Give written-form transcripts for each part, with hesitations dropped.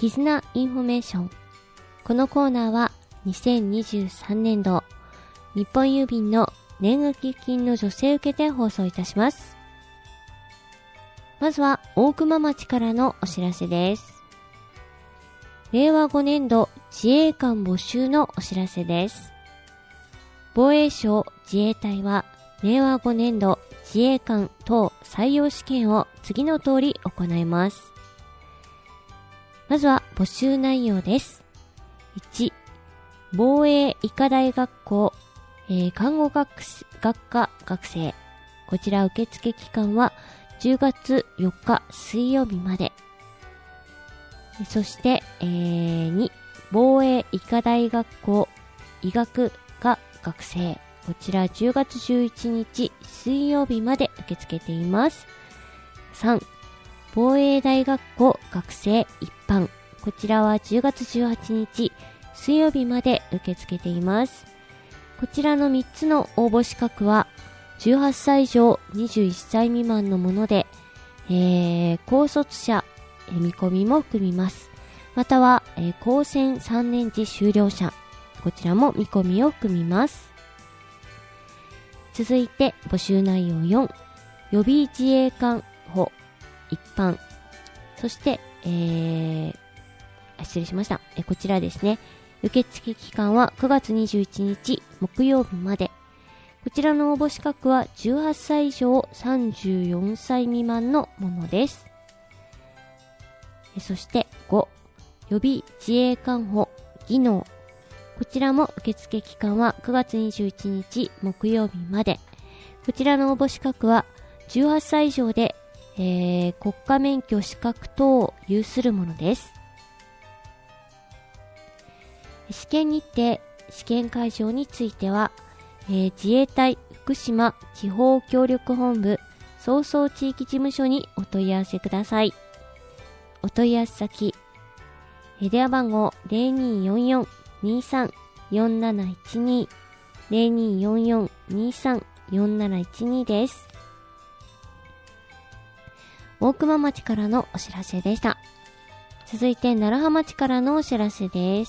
絆インフォメーション。このコーナーは2023年度日本郵便の年賀寄付金の助成受けて放送いたします。まずは大熊町からのお知らせです。令和5年度自衛官募集のお知らせです。防衛省自衛隊は令和5年度自衛官等採用試験を次の通り行います。まずは募集内容です。1、防衛医科大学校、看護学科学生。こちら受付期間は10月4日水曜日まで。そして、2、防衛医科大学校医学科学生。こちら10月11日水曜日まで受け付けています。3、防衛大学校学生一般。こちらは10月18日水曜日まで受け付けています。こちらの3つの応募資格は18歳以上21歳未満のもので、高卒者、見込みも含みます。または、高専3年次修了者。こちらも見込みを含みます。続いて募集内容4、予備自衛官補一般。そして、失礼しました。こちらですね。受付期間は9月21日木曜日まで。こちらの応募資格は18歳以上34歳未満のものです。そして5、予備自衛官補技能。こちらも受付期間は9月21日木曜日まで。こちらの応募資格は18歳以上で、国家免許資格等を有するものです。試験日程、試験会場については、自衛隊福島地方協力本部早々地域事務所にお問い合わせください。お問い合わせ先、電話番号 0244-23-4712 0244-23-4712 です。大熊町からのお知らせでした。続いて楢葉町からのお知らせです。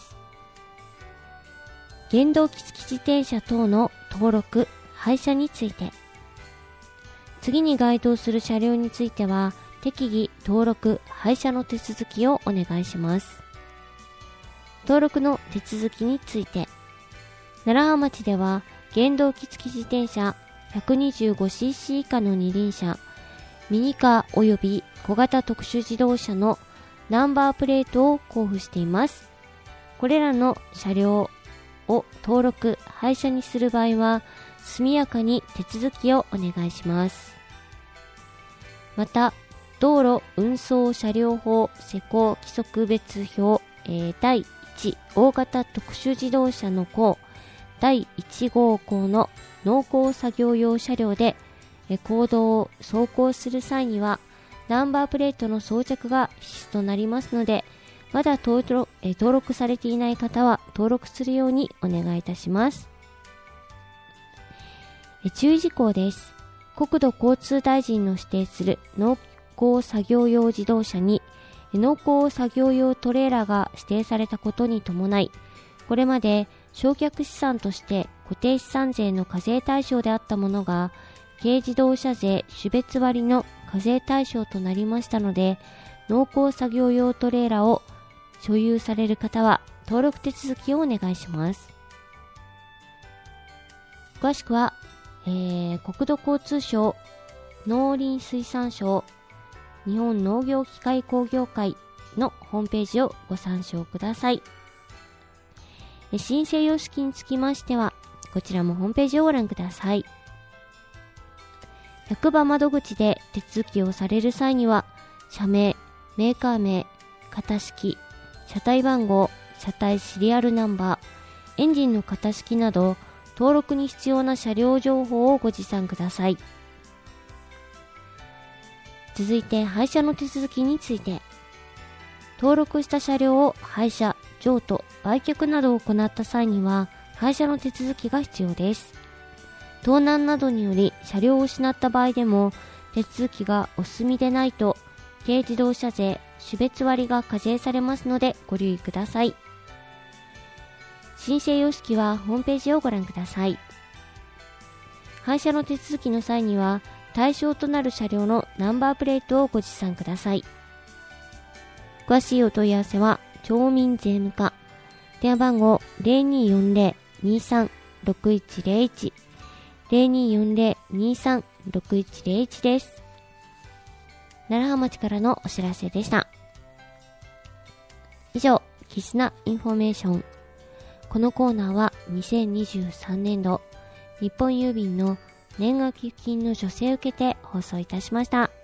原動機付き自転車等の登録・廃車について。次に該当する車両については、適宜登録・廃車の手続きをお願いします。登録の手続きについて、楢葉町では原動機付き自転車 125cc 以下の二輪車、ミニカー及び小型特殊自動車のナンバープレートを交付しています。これらの車両を登録・廃車にする場合は、速やかに手続きをお願いします。また、道路運送車両法施行規則別表、第1大型特殊自動車の項第1号項の農工作業用車両で公道を走行する際には、ナンバープレートの装着が必須となりますので、まだ登録されていない方は登録するようにお願いいたします。注意事項です。国土交通大臣の指定する農工作業用自動車に農工作業用トレーラーが指定されたことに伴い、これまで償却資産として固定資産税の課税対象であったものが、軽自動車税種別割の課税対象となりましたので、農工作業用トレーラーを所有される方は登録手続きをお願いします。詳しくは、国土交通省、農林水産省、日本農業機械工業会のホームページをご参照ください。申請様式につきましては、こちらもホームページをご覧ください。役場窓口で手続きをされる際には、社名、メーカー名、型式、車体番号、車体シリアルナンバー、エンジンの型式など、登録に必要な車両情報をご持参ください。続いて、廃車の手続きについて。登録した車両を廃車、譲渡、売却などを行った際には、廃車の手続きが必要です。盗難などにより車両を失った場合でも、手続きがお済みでないと、軽自動車税種別割が課税されますのでご留意ください。申請様式はホームページをご覧ください。廃車の手続きの際には対象となる車両のナンバープレートをご持参ください。詳しいお問い合わせは町民税務課、電話番号 0240-23-6101 0240-23-6101 です。楢葉町からのお知らせでした。以上、キスナインフォメーション。このコーナーは2023年度日本郵便の年額寄付金の助成を受けて放送いたしました。